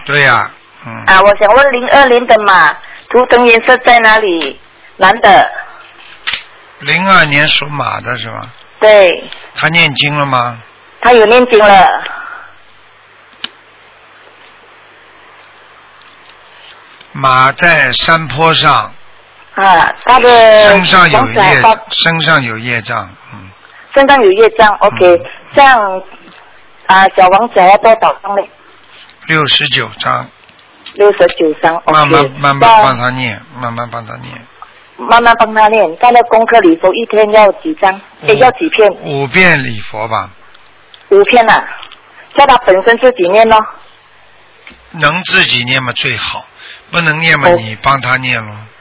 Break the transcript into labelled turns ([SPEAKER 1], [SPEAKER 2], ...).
[SPEAKER 1] 对呀、
[SPEAKER 2] 我想问02年的马，图腾颜色在哪里？男的。
[SPEAKER 1] 02年属马的是吧？
[SPEAKER 2] 对。
[SPEAKER 1] 他念经了吗？
[SPEAKER 2] 他有念经了。
[SPEAKER 1] 马在山坡上。
[SPEAKER 2] 他的
[SPEAKER 1] 身上有业障，身上有业障。
[SPEAKER 2] OK，这样小王子要多少张呢
[SPEAKER 1] ？69张。
[SPEAKER 2] 69张 ，OK。
[SPEAKER 1] 慢慢帮他念，慢慢帮他念。
[SPEAKER 2] 他的功课礼佛一天要几张？要几片
[SPEAKER 1] ？5遍礼佛吧。
[SPEAKER 2] 5片啊？叫他本身自己念咯。
[SPEAKER 1] 能自己念嘛最好，不能念嘛你帮他念咯。